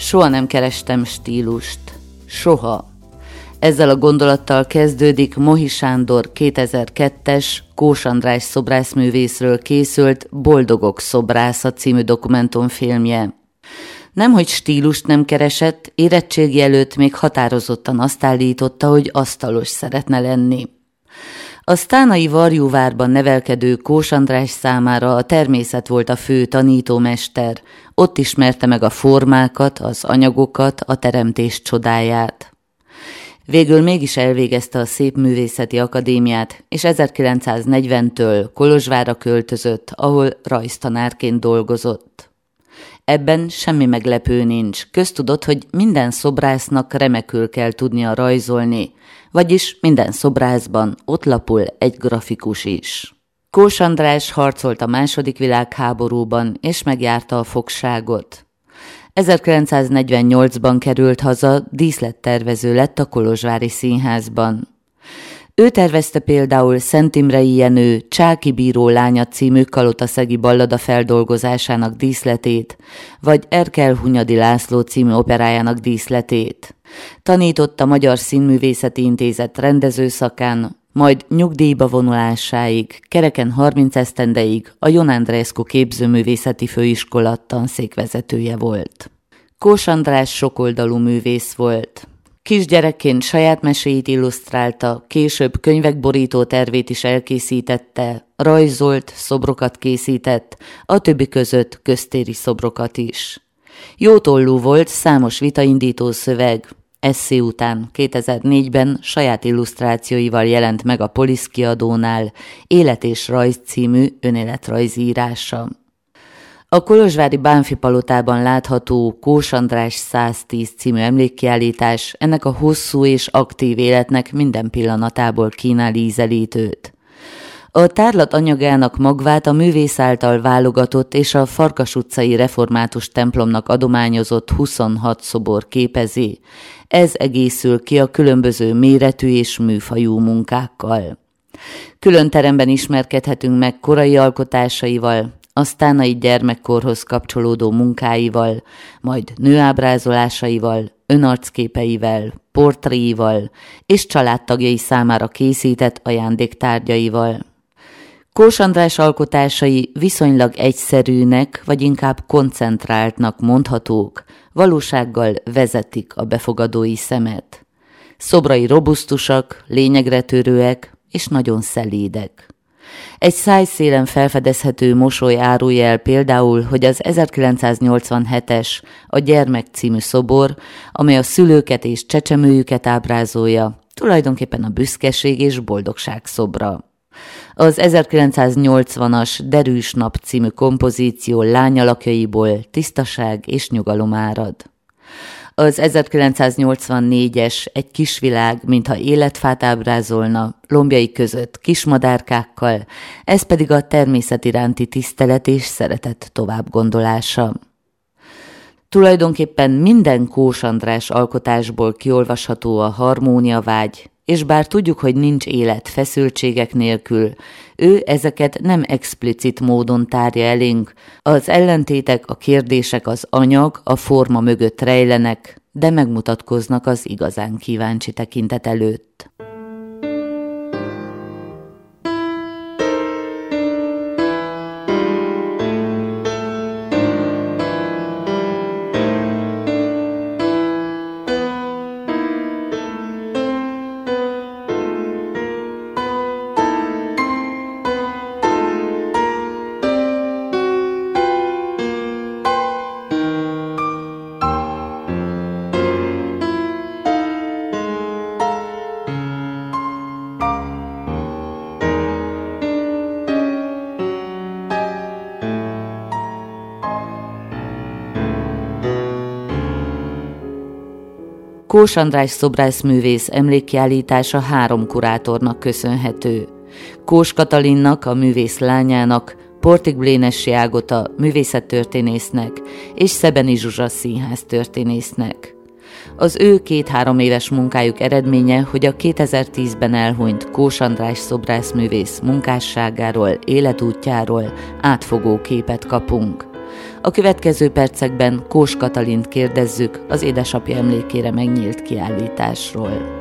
Soha nem kerestem stílust. Soha. Ezzel a gondolattal kezdődik Mohi Sándor 2002-es Kós András szobrászművészről készült Boldogok szobrásza című dokumentumfilmje. Nemhogy stílust nem keresett, érettségi előtt még határozottan azt állította, hogy asztalos szeretne lenni. A sztánai Varjúvárban nevelkedő Kós András számára a természet volt a fő tanítómester, ott ismerte meg a formákat, az anyagokat, a teremtés csodáját. Végül mégis elvégezte a Szépművészeti Akadémiát, és 1940-től Kolozsvárra költözött, ahol rajztanárként dolgozott. Ebben semmi meglepő nincs, köztudott, hogy minden szobrásznak remekül kell tudnia rajzolni, vagyis minden szobrászban ott lapul egy grafikus is. Kós András harcolt a II. Világháborúban, és megjárta a fogságot. 1948-ban került haza, díszlettervező lett a Kolozsvári Színházban. Ő tervezte például Szent Imrei Jenő Csáky bíró lánya című kalotaszegi ballada feldolgozásának díszletét, vagy Erkel Hunyadi László című operájának díszletét. Tanított a Magyar Színművészeti Intézet rendezőszakán, majd nyugdíjba vonulásáig, kereken 30 esztendeig a Jon Andrescu képzőművészeti főiskola tanszékvezetője volt. Kós András sokoldalú művész volt. Kisgyerekként saját meséit illusztrálta, később könyvek borító tervét is elkészítette, rajzolt, szobrokat készített, a többi között köztéri szobrokat is. Jótollú volt, számos vitaindító szöveg, esszé után 2004-ben saját illusztrációival jelent meg a Polisz kiadónál Élet és rajz című önéletrajzírása. A kolozsvári Bánffy palotában látható Kós András 110 című emlékkiállítás ennek a hosszú és aktív életnek minden pillanatából kínál ízelítőt. A tárlat anyagának magvát a művész által válogatott és a Farkas utcai református templomnak adományozott 26 szobor képezi. Ez egészül ki a különböző méretű és műfajú munkákkal. Külön teremben ismerkedhetünk meg korai alkotásaival, a sztánai gyermekkorhoz kapcsolódó munkáival, majd nőábrázolásaival, önarcképeivel, portréival és családtagjai számára készített ajándéktárgyaival. Kós András alkotásai viszonylag egyszerűnek, vagy inkább koncentráltnak mondhatók, valósággal vezetik a befogadói szemet. Szobrai robusztusak, lényegre törőek és nagyon szelédek. Egy szájszélen felfedezhető mosoly árulja el például, hogy az 1987-es A gyermek című szobor, amely a szülőket és csecsemőjüket ábrázolja, tulajdonképpen a büszkeség és boldogság szobra. Az 1980-as Derűs nap című kompozíció lányalakjaiból tisztaság és nyugalom árad. Az 1984-es Egy kisvilág, mintha életfát ábrázolna, lombjai között kismadárkákkal, ez pedig a természet iránti tisztelet és szeretet továbbgondolása. Tulajdonképpen minden Kós András alkotásból kiolvasható a harmóniavágy, és bár tudjuk, hogy nincs élet feszültségek nélkül, ő ezeket nem explicit módon tárja elénk, az ellentétek, a kérdések, az anyag, a forma mögött rejlenek, de megmutatkoznak az igazán kíváncsi tekintet előtt. Kós András szobrászművész emlékkiállítása 3 kurátornak köszönhető. Kós Katalinnak, a művész lányának, Portik Blénessy Ágota művészettörténésznek és Szebeni Zsuzsa színháztörténésznek. Az ő 2-3 éves munkájuk eredménye, hogy a 2010-ben elhunyt Kós András szobrászművész munkásságáról, életútjáról átfogó képet kapunk. A következő percekben Kós Katalint kérdezzük az édesapja emlékére megnyílt kiállításról.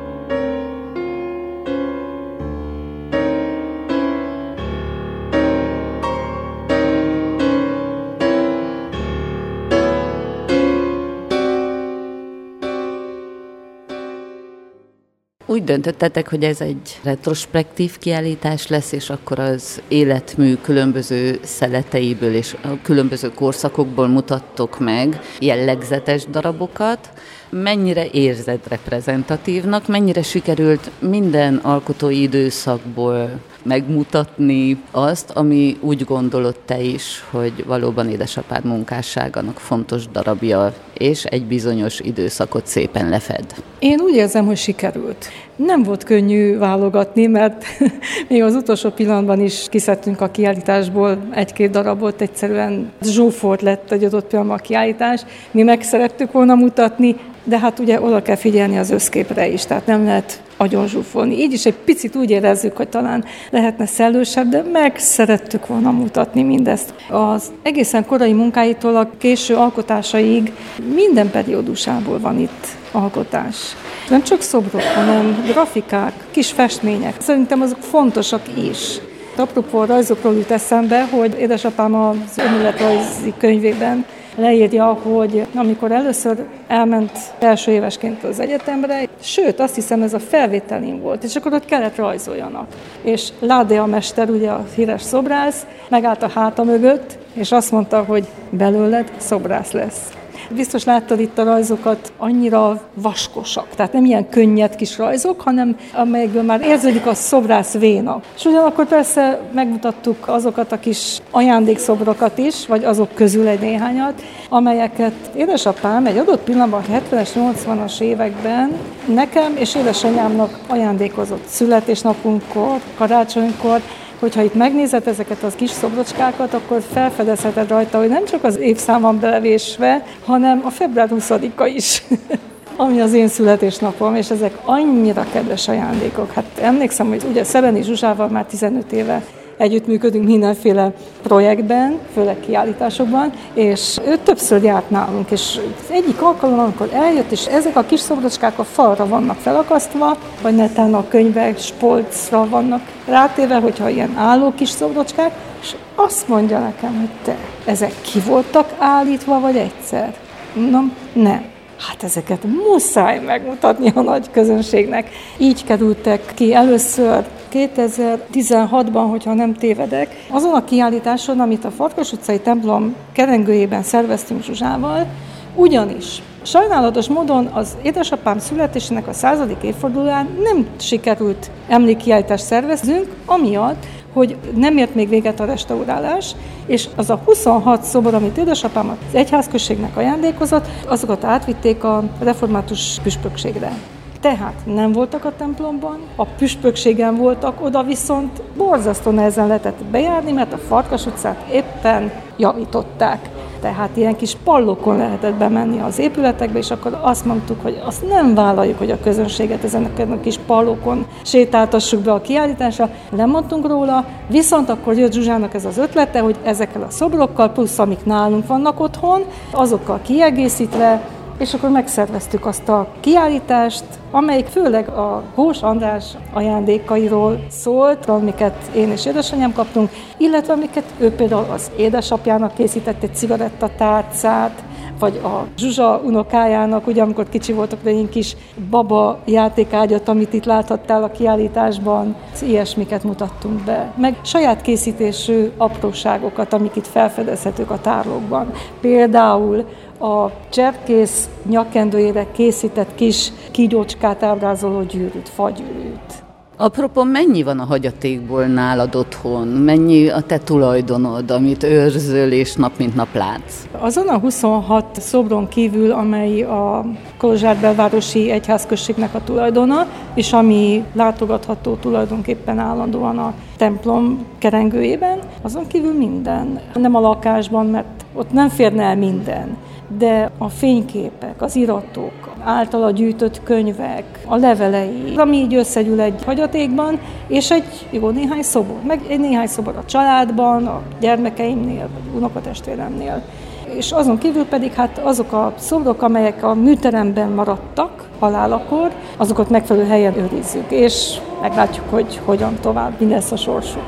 Úgy döntöttetek, hogy ez egy retrospektív kiállítás lesz, és akkor az életmű különböző szeleteiből és a különböző korszakokból mutattok meg jellegzetes darabokat. Mennyire érzed reprezentatívnak, mennyire sikerült minden alkotói időszakból megmutatni azt, ami úgy gondolod te is, hogy valóban édesapád munkásságának fontos darabja, és egy bizonyos időszakot szépen lefed. Én úgy érzem, hogy sikerült. Nem volt könnyű válogatni, mert még az utolsó pillanatban is kiszedtünk a kiállításból egy-két darabot, egyszerűen zsúfolt lett egy adott pillanatban a kiállítás. Mi meg szerettük volna mutatni, de hát ugye oda kell figyelni az összképre is, tehát nem lehet agyon zsúfolni. Így is egy picit úgy érezzük, hogy talán lehetne szellősebb, de meg szerettük volna mutatni mindezt. Az egészen korai munkáitól a késő alkotásaig minden periódusából van itt alkotás. Nem csak szobrok, hanem grafikák, kis festmények. Szerintem azok fontosak is. Apropó rajzokról jut eszembe, hogy édesapám az önéletrajzi könyvében leírja, hogy amikor először elment első évesként az egyetemre, sőt, azt hiszem ez a felvételin volt, és akkor ott kellett rajzoljanak. És Ládea mester, ugye a híres szobrász, megállt a háta mögött, és azt mondta, hogy belőled szobrász lesz. Biztos láttad itt a rajzokat, annyira vaskosak, tehát nem ilyen könnyed kis rajzok, hanem amelyekből már érződik a szobrász véna. És ugyanakkor persze megmutattuk azokat a kis ajándékszobrokat is, vagy azok közül egy néhányat, amelyeket édesapám egy adott pillanatban, 70-es, 80-as években nekem és édesanyámnak ajándékozott születésnapunkkor, karácsonykor. Hogyha itt megnézed ezeket az kis szobrocskákat, akkor felfedezheted rajta, hogy nem csak az évszám van belevésve, hanem a február 20-a is, ami az én születésnapom, és ezek annyira kedves ajándékok. Hát emlékszem, hogy ugye Szebeni Zsuzsával már 15 éve együttműködünk mindenféle projektben, főleg kiállításokban, és ő többször járt nálunk, és az egyik alkalommal, amikor eljött, és ezek a kis szobrocskák a falra vannak felakasztva, vagy netán a könyvek spolcra vannak rátéve, hogyha ilyen álló kis szobrocskák, és azt mondja nekem, hogy te, ezek ki voltak állítva, vagy egyszer? Mondom, nem. Hát ezeket muszáj megmutatni a nagy közönségnek. Így kerültek ki először 2016-ban, hogyha nem tévedek, azon a kiállításon, amit a Farkas utcai templom kerengőjében szerveztünk Zsuzsával, ugyanis sajnálatos módon az édesapám születésének a 100. évfordulóján nem sikerült emlékkiállítást szervezzünk, amiatt, hogy nem ért még véget a restaurálás, és az a 26 szobor, amit édesapám az egyházközségnek ajándékozott, azokat átvitték a református püspökségre. Tehát nem voltak a templomban, a püspökségen voltak, oda viszont borzasztó nehezen lehetett bejárni, mert a Farkas utcát éppen javították. Tehát ilyen kis pallókon lehetett bemenni az épületekbe, és akkor azt mondtuk, hogy azt nem vállaljuk, hogy a közönséget ezen a kis pallókon sétáltassuk be a kiállításra. Lemondtunk róla, viszont akkor jött Zsuzsának ez az ötlete, hogy ezekkel a szobrokkal, plusz amik nálunk vannak otthon, azokkal kiegészítve, és akkor megszerveztük azt a kiállítást, amelyik főleg a Kós András ajándékairól szólt, amiket én és édesanyám kaptunk, illetve amiket ő például az édesapjának készített egy cigarettatárcát, vagy a Zsuzsa unokájának, ugye amikor kicsi voltak, de én kis baba játékágyat, amit itt láthattál a kiállításban, ilyesmiket mutattunk be. Meg saját készítésű apróságokat, amik itt felfedezhetők a tárlókban. Például a cserkész nyakkendőjére készített kis kígyócskát ábrázoló gyűrűt, fagyűrűt. Apropó, mennyi van a hagyatékból nálad otthon? Mennyi a te tulajdonod, amit őrzöl és nap mint nap látsz? Azon a 26 szobron kívül, amely a Kolozsvár belvárosi egyházközségnek a tulajdona, és ami látogatható tulajdonképpen állandóan a templom kerengőjében, azon kívül minden. Nem a lakásban, mert ott nem férne el minden, de a fényképek, az iratok, általa gyűjtött könyvek, a levelei, ami így összegyűl egy hagyatékban, és egy jó néhány szobor, meg egy néhány szobor a családban, a gyermekeimnél, vagy unokatestvéremnél. és azon kívül pedig hát azok a szobrok, amelyek a műteremben maradtak halálakor, azokat megfelelő helyen őrizzük, és meglátjuk, hogy hogyan tovább, mi lesz a sorsuk.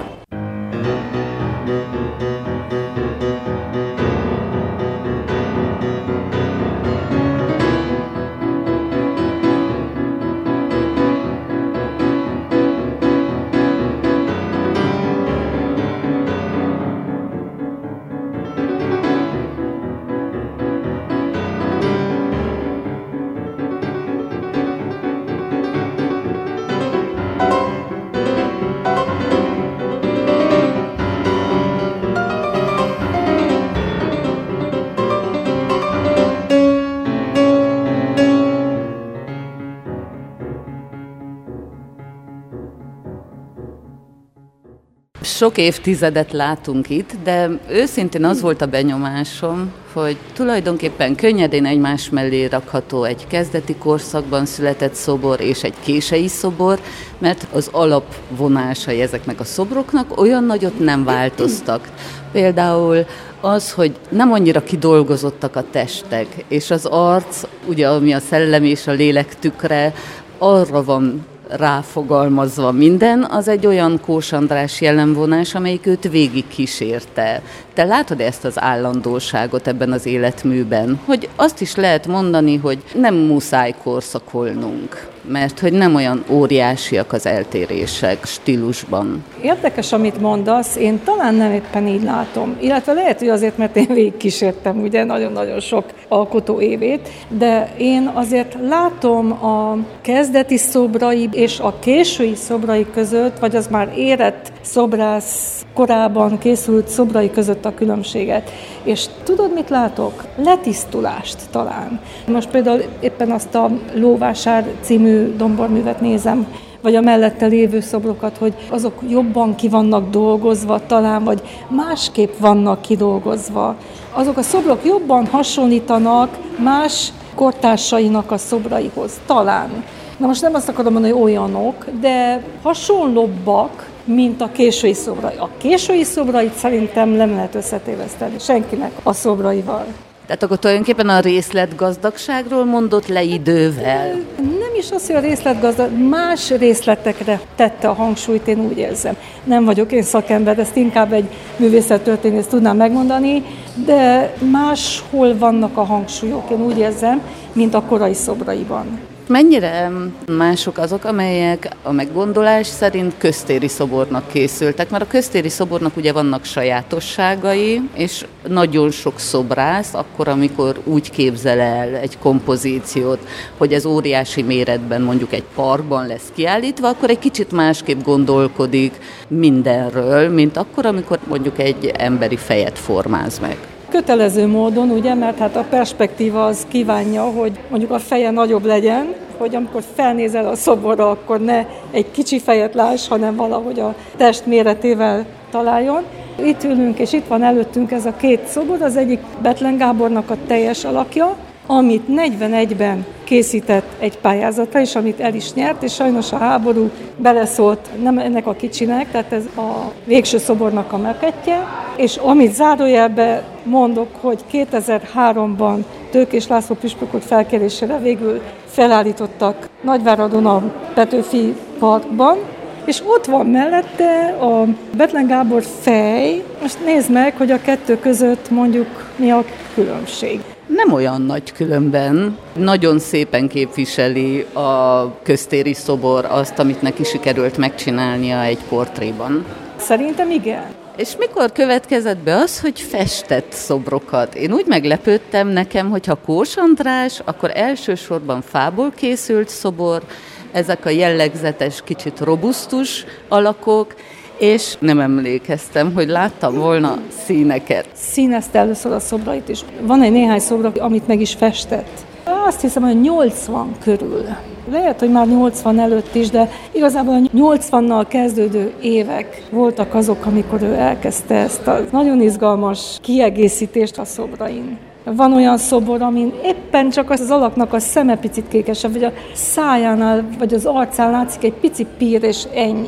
Sok évtizedet látunk itt, de őszintén az volt a benyomásom, hogy tulajdonképpen könnyedén egymás mellé rakható egy kezdeti korszakban született szobor és egy kései szobor, mert az alapvonásai ezeknek a szobroknak olyan nagyot nem változtak. Például az, hogy nem annyira kidolgozottak a testek, és az arc, ugye ami a szellem és a lélek tükre, arra van ráfogalmazva minden, az egy olyan Kós András jellemvonás, amelyik őt végig kísérte. Te látod ezt az állandóságot ebben az életműben, hogy azt is lehet mondani, hogy nem muszáj korszakolnunk, mert hogy nem olyan óriásiak az eltérések stílusban. Érdekes, amit mondasz, én talán nem éppen így látom. Illetve lehet, hogy azért, mert én végigkísértem ugye nagyon-nagyon sok alkotó évét, de én azért látom a kezdeti szobrai és a késői szobrai között, vagy az már érett szobrász korában készült szobrai között a különbséget. És tudod, mit látok? Letisztulást talán. Most például éppen azt a Lóvásár című domborművet nézem, vagy a mellette lévő szobrokat, hogy azok jobban ki vannak dolgozva talán, vagy másképp vannak kidolgozva. Azok a szobrok jobban hasonlítanak más kortársainak a szobraihoz, talán. Na most nem azt akarom mondani, hogy olyanok, de hasonlóbbak, mint a késői szobrai. A késői szobrait szerintem nem lehet összetéveszteni senkinek a szobraival. Tehát akkor tulajdonképpen a részletgazdagságról mondott le idővel? Nem is az, hogy a részletgazdag, más részletekre tette a hangsúlyt, én úgy érzem. Nem vagyok én szakember, ezt inkább egy művészettörténész tudnám megmondani, de máshol vannak a hangsúlyok, én úgy érzem, mint a korai szobraiban. Mennyire mások azok, amelyek a meggondolás szerint köztéri szobornak készültek? Mert a köztéri szobornak ugye vannak sajátosságai, és nagyon sok szobrász, akkor, amikor úgy képzel el egy kompozíciót, hogy ez óriási méretben mondjuk egy parkban lesz kiállítva, akkor egy kicsit másképp gondolkodik mindenről, mint akkor, amikor mondjuk egy emberi fejet formáz meg. Kötelező módon, ugye, mert hát a perspektíva az kívánja, hogy mondjuk a feje nagyobb legyen, hogy amikor felnézel a szoborra, akkor ne egy kicsi fejet láss, hanem valahogy a test méretével találjon. Itt ülünk, és itt van előttünk ez a két szobor, az egyik Bethlen Gábornak a teljes alakja, amit 41-ben készített egy pályázatra, és amit el is nyert, és sajnos a háború beleszólt nem ennek a kicsinek, tehát ez a végső szobornak a maketje, és amit zárójelben mondok, hogy 2003-ban Tőkés László püspökök felkérésére végül felállítottak Nagyváradon a Petőfi Parkban, és ott van mellette a Bethlen Gábor fej. Most nézd meg, hogy a kettő között mondjuk mi a különbség. Nem olyan nagy különben. Nagyon szépen képviseli a köztéri szobor azt, amit neki sikerült megcsinálnia egy portréban. Szerintem igen. És mikor következett be az, hogy festett szobrokat? Én úgy meglepődtem nekem, hogy ha Kós András, akkor elsősorban fából készült szobor, ezek a jellegzetes, kicsit robusztus alakok, és nem emlékeztem, hogy láttam volna színeket. Színezte először a szobrait is. Van egy néhány szobra, amit meg is festett. Azt hiszem, hogy 80 körül. Lehet, hogy már 80 előtt is, de igazából a 80-nal kezdődő évek voltak azok, amikor ő elkezdte ezt a nagyon izgalmas kiegészítést a szobrain. Van olyan szobor, amin éppen csak az alaknak a szeme picit kékesebb, vagy a szájánál, vagy az arcán látszik egy pici pír, és ennyi.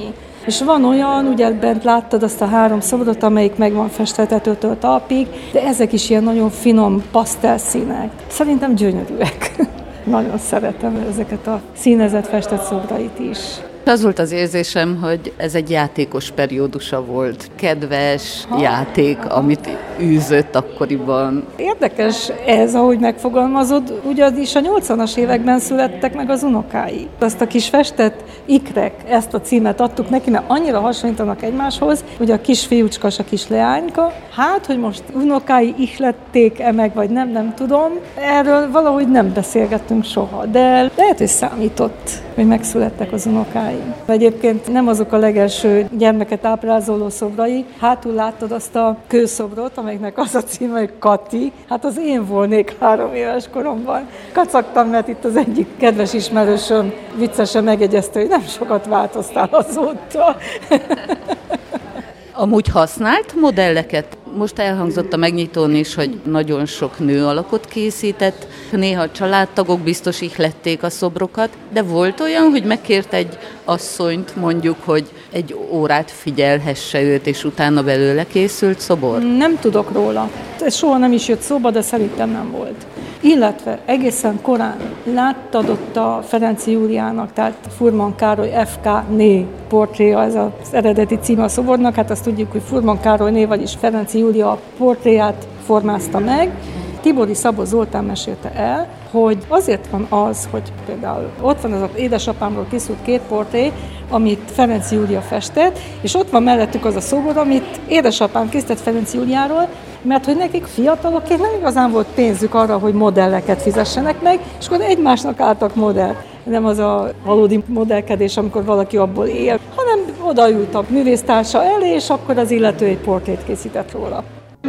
És van olyan, ugye bent láttad azt a 3 szobrot, amelyik meg van festve tetőtől talpig, de ezek is ilyen nagyon finom pasztelszínek. Szerintem gyönyörűek. Nagyon szeretem ezeket a színezett festett szobrait is. Az volt az érzésem, hogy ez egy játékos periódusa volt. Kedves játék, amit űzött akkoriban. Érdekes ez, ahogy megfogalmazod, ugyanis a 80-as években születtek meg az unokái. Azt a kis festett ikrek, ezt a címet adtuk neki, mert annyira hasonlítanak egymáshoz, hogy a kis fiúcska, a kis leányka. Hát, hogy most unokái ihlették-e meg, vagy nem tudom. Erről valahogy nem beszélgettünk soha, de lehet, hogy számított, hogy megszülettek az unokái. Egyébként nem azok a legelső gyermeket ábrázoló szobrai. Hátul láttad azt a kőszobrot, amelynek az a címe, hogy Kati. Hát az én volnék 3 éves koromban. Kacagtam, mert itt az egyik kedves ismerősöm viccesen megjegyezte, hogy nem sokat változtál azóta. Amúgy használt modelleket? Most elhangzott a megnyitón is, hogy nagyon sok nő alakot készített, néha családtagok biztos ihlették a szobrokat, de volt olyan, hogy megkért egy asszonyt mondjuk, hogy egy órát figyelhesse őt, és utána belőle készült szobor? Nem tudok róla. Ez soha nem is jött szóba, de szerintem nem volt. Illetve egészen korán láttad ott a Ferenczy Júliának, tehát Furman Károly F.K.-né portréja, ez az eredeti címe a szobornak, hát azt tudjuk, hogy Furman Károlyné, vagyis Ferenczy Júlia portréját formázta meg. Tibori Szabó Zoltán mesélte el, hogy azért van az, hogy például ott van az édesapámról készült 2 portré, amit Ferenczy Júlia festett, és ott van mellettük az a szobor, amit édesapám készített Ferenczy Júliáról, mert hogy nekik fiatalokként nem igazán volt pénzük arra, hogy modelleket fizessenek meg, és akkor egymásnak álltak modell. Nem az a valódi modellkedés, amikor valaki abból él, hanem odaült a művésztársa elé, és akkor az illető egy portrét készített róla.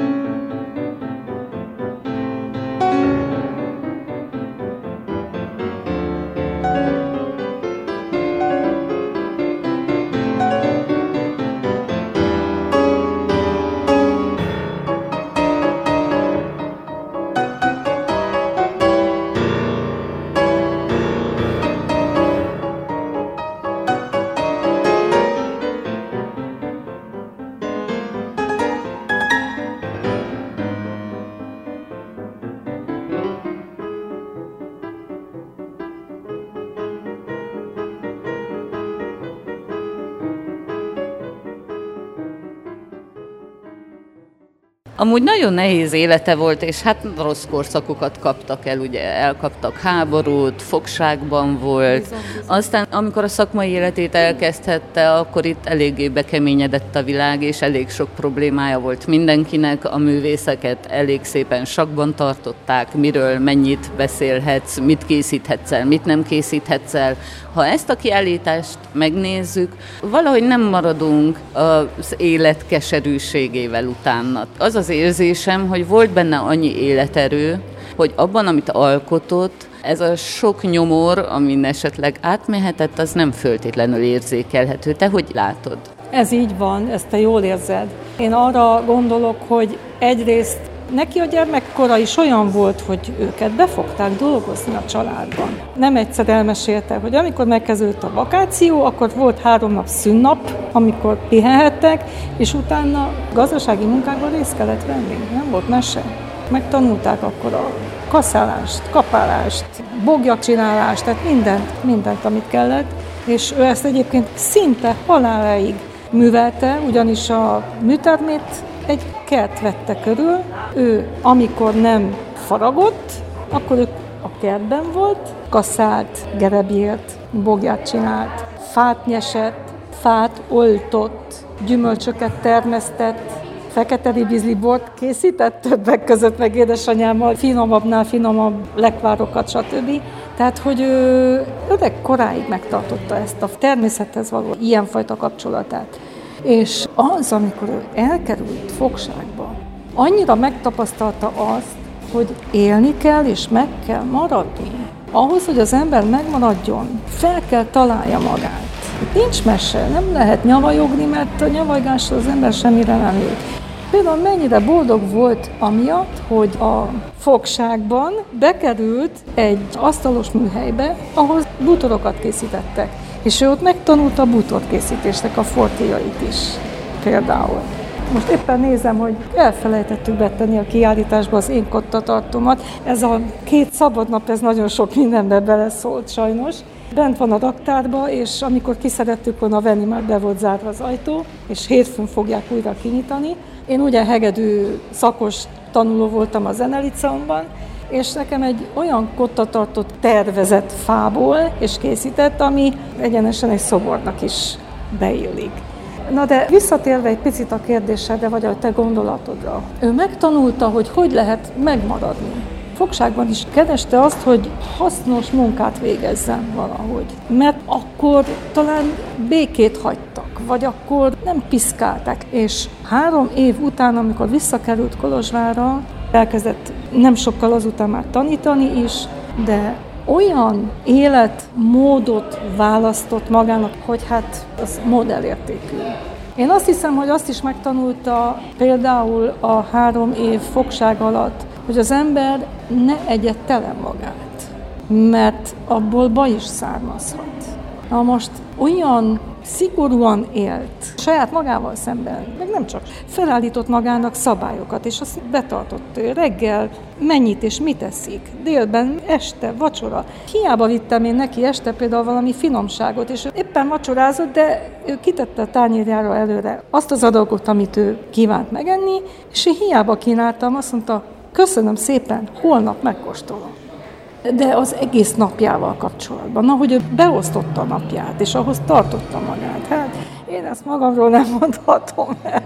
Amúgy nagyon nehéz élete volt, és hát rossz korszakokat kaptak el, ugye elkaptak háborút, fogságban volt. Aztán, amikor a szakmai életét elkezdhette, akkor itt eléggé bekeményedett a világ, és elég sok problémája volt mindenkinek. A művészeket elég szépen sakkban tartották, miről mennyit beszélhetsz, mit készíthetsz el, mit nem készíthetsz el. Ha ezt a kiállítást megnézzük, valahogy nem maradunk az élet keserűségével utána. Az az érzésem, hogy volt benne annyi életerő, hogy abban, amit alkotott, ez a sok nyomor, amin esetleg átmehetett, az nem föltétlenül érzékelhető. Te hogy látod? Ez így van, ezt te jól érzed. Én arra gondolok, hogy egyrészt neki a gyermekkora is olyan volt, hogy őket befogták dolgozni a családban. Nem egyszer elmesélte, hogy amikor megkezdődött a vakáció, akkor volt 3 nap szünnap, amikor pihenhettek, és utána gazdasági munkákban részt kellett venni. Nem volt mese. Megtanulták akkor a kaszálást, kapálást, bogyacsinálást, tehát mindent, amit kellett. És ő ezt egyébként szinte haláláig művelte, ugyanis a műtermét egy kert vette körül. Ő, amikor nem faragott, akkor ő a kertben volt, kaszált, gerebélt, bogyát csinált, fát nyesett, fát oltott, gyümölcsöket termesztett, fekete ribizli bort készített többek között, meg édesanyámmal finomabbnál finomabb lekvárokat, stb. Tehát, hogy ő öreg koráig megtartotta ezt a természethez való ilyenfajta kapcsolatát. És az, amikor ő elkerült fogságba, annyira megtapasztalta azt, hogy élni kell és meg kell maradni. Ahhoz, hogy az ember megmaradjon, fel kell találja magát. Nincs mese, nem lehet nyavajogni, mert a nyavajgással az ember semmire nem jut. Például mennyire boldog volt amiatt, hogy a fogságban bekerült egy asztalos műhelybe, ahol bútorokat készítettek. És ő ott megtanulta a bútorkészítésnek a fortéjait is, például. Most éppen nézem, hogy elfelejtettük betenni a kiállításba az én kottatartómat. Ez a 2 szabadnap, ez nagyon sok mindenbe beleszólt sajnos. Bent van a raktárba, és amikor ki szerettük volna venni, már be volt zárva az ajtó, és hétfőn fogják újra kinyitani. Én ugye hegedű szakos tanuló voltam a Zeneliceumban, és nekem egy olyan kottatartót tervezett fából és készített, ami egyenesen egy szobornak is beillik. Na de visszatérve egy picit a kérdésedre, vagy a te gondolatodra. Ő megtanulta, hogy lehet megmaradni. Fogságban is kereste azt, hogy hasznos munkát végezzen valahogy. Mert akkor talán békét hagytak, vagy akkor nem piszkálták. És 3 év után, amikor visszakerült Kolozsvárra, elkezdett nem sokkal azután már tanítani is, de olyan életmódot választott magának, hogy hát az modellértékű. Én azt hiszem, hogy azt is megtanulta például a 3 év fogság alatt, hogy az ember ne egye tele magát, mert abból baj is származhat. Na most olyan szigorúan élt saját magával szemben, meg nem csak, felállított magának szabályokat, és azt betartott reggel, mennyit és mit eszik, délben, este, vacsora. Hiába vittem én neki este például valami finomságot, és éppen vacsorázott, de ő kitette a tányérjára előre azt az adagot, amit ő kívánt megenni, és én hiába kínáltam, azt mondta, köszönöm szépen, holnap megkóstolom. De az egész napjával kapcsolatban, ahogy ő beosztotta a napját, és ahhoz tartotta magát. Hát én ezt magamról nem mondhatom el.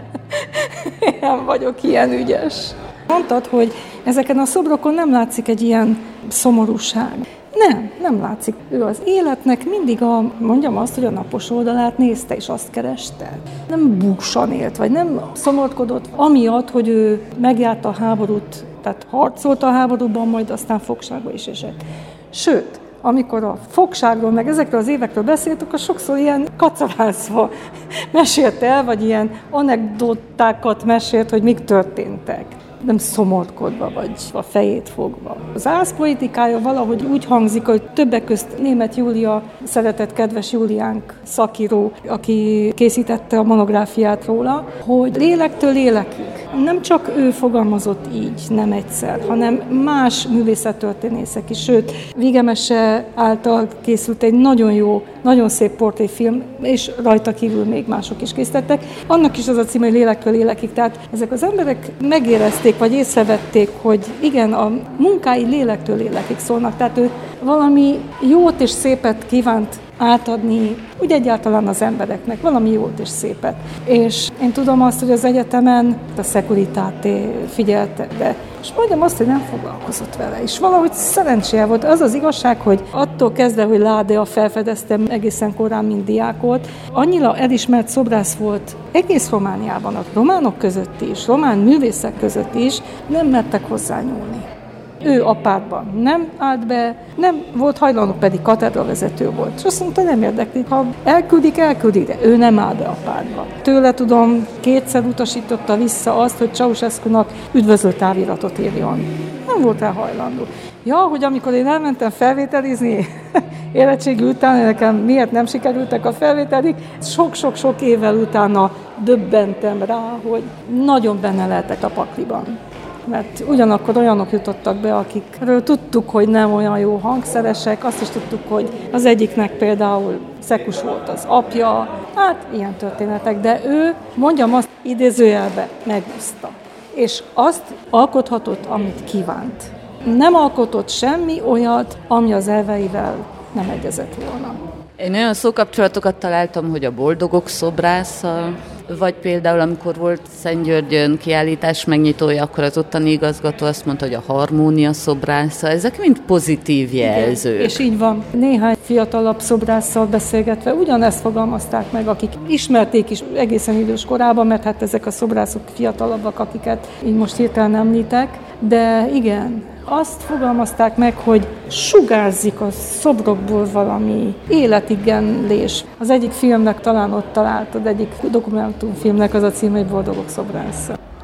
Én nem vagyok ilyen ügyes. Mondtad, hogy ezeken a szobrokon nem látszik egy ilyen szomorúság. Nem látszik. Ő az életnek mindig mondjam azt, hogy a napos oldalát nézte, és azt kereste. Nem búsan élt, vagy nem szomorkodott amiatt, hogy ő megjárta a háborút, tehát harcolt a háborúban, majd aztán fogságba is esett. Sőt, amikor a fogságról, meg ezekről az évekről beszéltük, akkor sokszor ilyen kacarászva mesélt el, vagy ilyen anekdotákat mesélt, hogy mik történtek. Nem szomorkodva, vagy a fejét fogva. Az ászpolitikája valahogy úgy hangzik, hogy többek közt Németh Júlia, szeretett kedves Júliánk szakíró, aki készítette a monográfiát róla, hogy lélektől lélekig. Nem csak ő fogalmazott így, nem egyszer, hanem más művészettörténészek is. Sőt, Vigemese által készült egy nagyon jó, nagyon szép portréfilm, és rajta kívül még mások is készítettek. Annak is az a címe, hogy lélektől lélekig. Tehát ezek az emberek megérezték, vagy észrevették, hogy igen, a munkái lélektől lélekig szólnak. Tehát ő valami jót és szépet kívánt átadni, úgy egyáltalán az embereknek, valami jót és szépet. És én tudom azt, hogy az egyetemen a Securitate figyelte be, és mondjam azt, hogy nem foglalkozott vele. És valahogy szerencséje volt. Az az igazság, hogy attól kezdve, hogy Ládea felfedeztem egészen korán, mint diák volt, annyira elismert szobrász volt egész Romániában, a románok között is, román művészek között is, nem mertek hozzányúlni. Ő a pártban nem állt be, nem volt hajlandó, pedig katedravezető volt. És azt mondta, nem érdekli, ha elküldik, de ő nem áll be a pártba. Tőle tudom, 2-szer utasította vissza azt, hogy Ceausescu-nak üdvözlő táviratot írjon. Nem volt rá hajlandó. Ja, hogy amikor én elmentem felvételizni, érettségi után, nekem miért nem sikerültek a felvételik, sok-sok évvel utána döbbentem rá, hogy nagyon benne lehetek a pakliban. Mert ugyanakkor olyanok jutottak be, akikről tudtuk, hogy nem olyan jó hangszeresek, azt is tudtuk, hogy az egyiknek például Szekus volt az apja, hát ilyen történetek, de ő, mondjam azt, idézőjelbe megúszta. És azt alkothatott, amit kívánt. Nem alkotott semmi olyat, ami az elveivel nem egyezett volna. Én olyan szókapcsolatokat találtam, hogy a boldogok szobrásza, vagy például amikor volt Szentgyörgyön kiállítás megnyitója, akkor az ottani igazgató azt mondta, hogy a harmónia szobrásza. Ezek mind pozitív jelzők. Igen, és így van. Néhány fiatalabb szobrásszal beszélgetve ugyanezt fogalmazták meg, akik ismerték is egészen idős korában, mert hát ezek a szobrászok fiatalabbak, akiket így most hirtelen említek. De igen, azt fogalmazták meg, hogy sugárzik a szobrokból valami életigenlés. Az egyik filmnek talán ott találtad, egyik dokumentumfilmnek az a címe, hogy Boldogok szobrásza.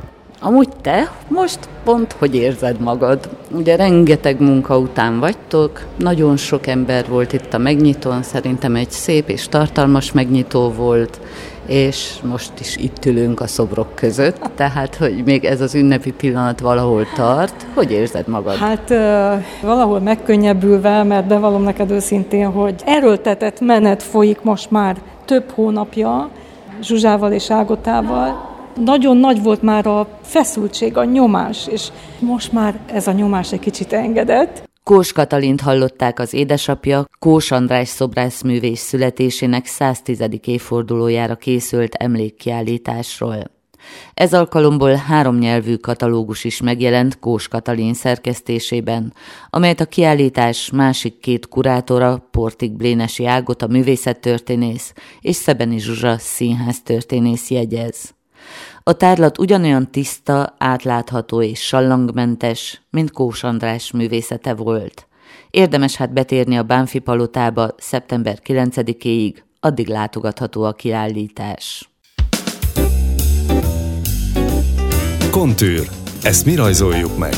Amúgy te most pont hogy érzed magad? Ugye rengeteg munka után vagytok, nagyon sok ember volt itt a megnyitón, szerintem egy szép és tartalmas megnyitó volt, és most is itt ülünk a szobrok között, tehát hogy még ez az ünnepi pillanat valahol tart. Hogy érzed magad? Hát valahol megkönnyebbülve, mert bevallom neked őszintén, hogy erőltetett menet folyik most már több hónapja Zsuzsával és Ágotával. Nagyon nagy volt már a feszültség, a nyomás, és most már ez a nyomás egy kicsit engedett. Kós Katalint hallották, az édesapja Kós András szobrászművész születésének 110. évfordulójára készült emlékkiállításról. Ez alkalomból 3 nyelvű katalógus is megjelent Kós Katalin szerkesztésében, amelyet a kiállítás másik 2 kurátora, Portik Blénesi Ágota művészettörténész és Szebeni Zsuzsa színháztörténész jegyez. A tárlat ugyanolyan tiszta, átlátható és sallangmentes, mint Kós András művészete volt. Érdemes hát betérni a Bánffy palotába szeptember 9-éig, addig látogatható a kiállítás. Kontűr. Ezt mi rajzoljuk meg.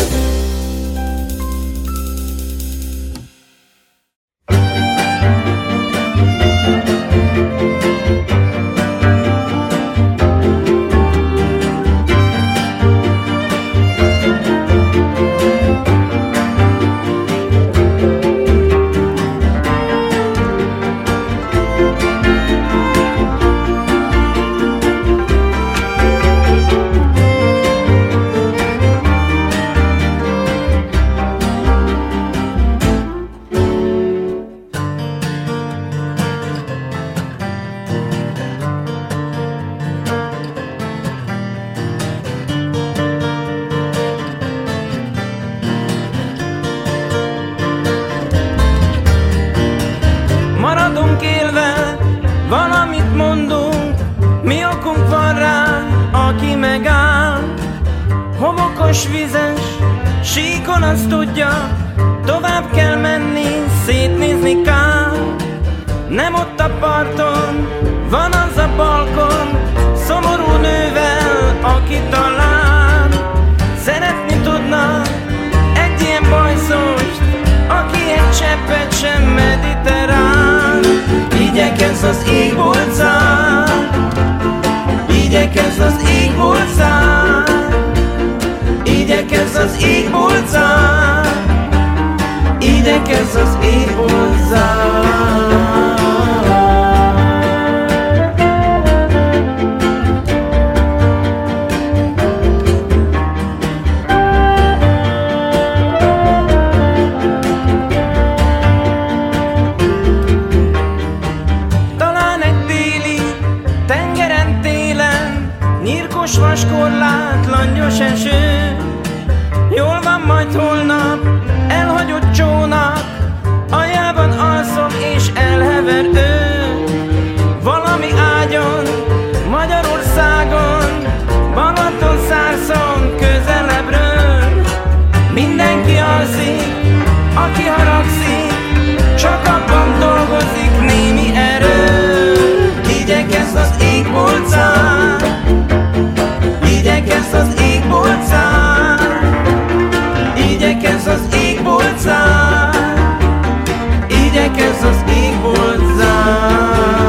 Vizes síkon azt tudja, tovább kell menni, szétnézni kár. Nem ott a parton, van az a balkon, szomorú nővel, aki talán szeretni tudna egy ilyen bajszost, aki egy cseppet sem mediterrán. Igyekez az égbolcán, igyekez az égbolcán, igyekez az ég hozzám, igyekez az ég hozzám. Talán egy téli tengeren télen, nyírkos vaskorlát, langyos eső. Jól van, majd holnap elhagyott csónak, aljában alszom és elhever ő. Valami ágyon, Magyarországon, Balatonszárszon, közelebbről. Mindenki alszik, aki haragszik, csak abban dolgozik némi erő. Igyekez az égbolcán, igyekez az égbolcán, igyekez az égbolcán, igyekez az égbolcán.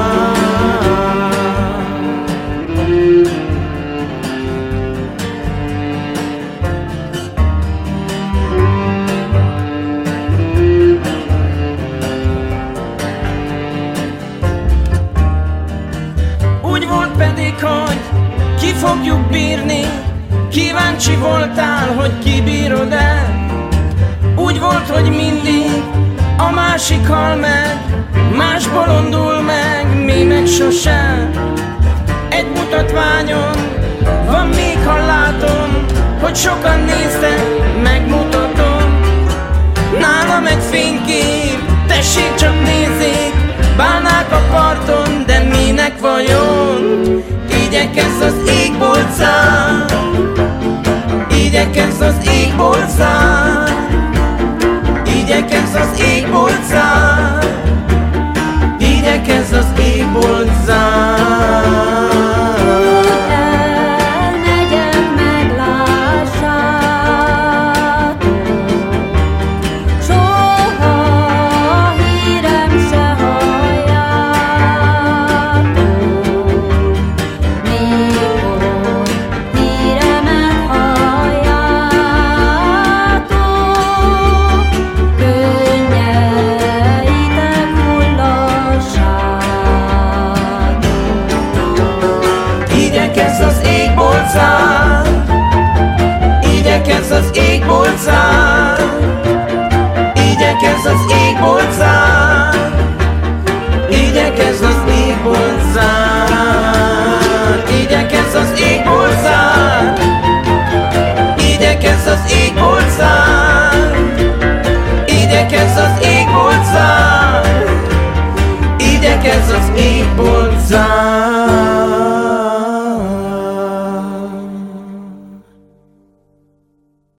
Úgy volt pedig, hogy ki fogjuk bírni, kíváncsi voltál, hogy kibírod-e. Úgy volt, hogy mindig a másik hal meg, más bolondul meg, mi meg sosem. Egy mutatványon van még, ha látom, hogy sokan néztek, megmutatom. Nálam egy fénykép, tessék csak nézzék, bálnák a parton, de minek vajon? Igyekez az égbolcán, igyekez az égbolcán, igyekez az égbolcán,